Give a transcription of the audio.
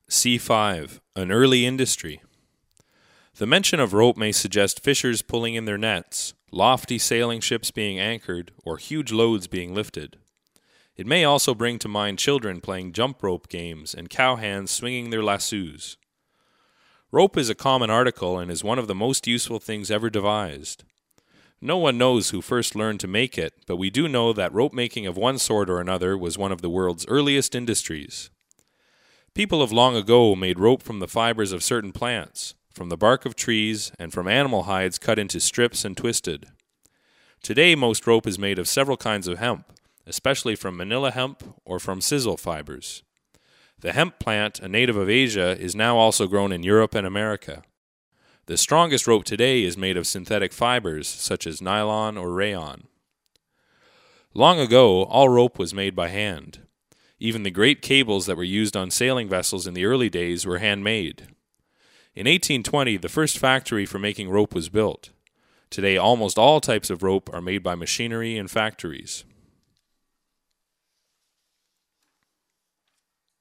C5. An early industry. The mention of rope may suggest fishers pulling in their nets, lofty sailing ships being anchored, or huge loads being lifted. It may also bring to mind children playing jump rope games and cowhands swinging their lassos. Rope is a common article and is one of the most useful things ever devised. No one knows who first learned to make it, but we do know that rope making of one sort or another was one of the world's earliest industries. People of long ago made rope from the fibers of certain plants, from the bark of trees, and from animal hides cut into strips and twisted. Today, most rope is made of several kinds of hemp, especially from manila hemp or from sisal fibers. The hemp plant, a native of Asia, is now also grown in Europe and America. The strongest rope today is made of synthetic fibers, such as nylon or rayon. Long ago, all rope was made by hand. Even the great cables that were used on sailing vessels in the early days were handmade. In 1820, the first factory for making rope was built. Today, almost all types of rope are made by machinery and factories.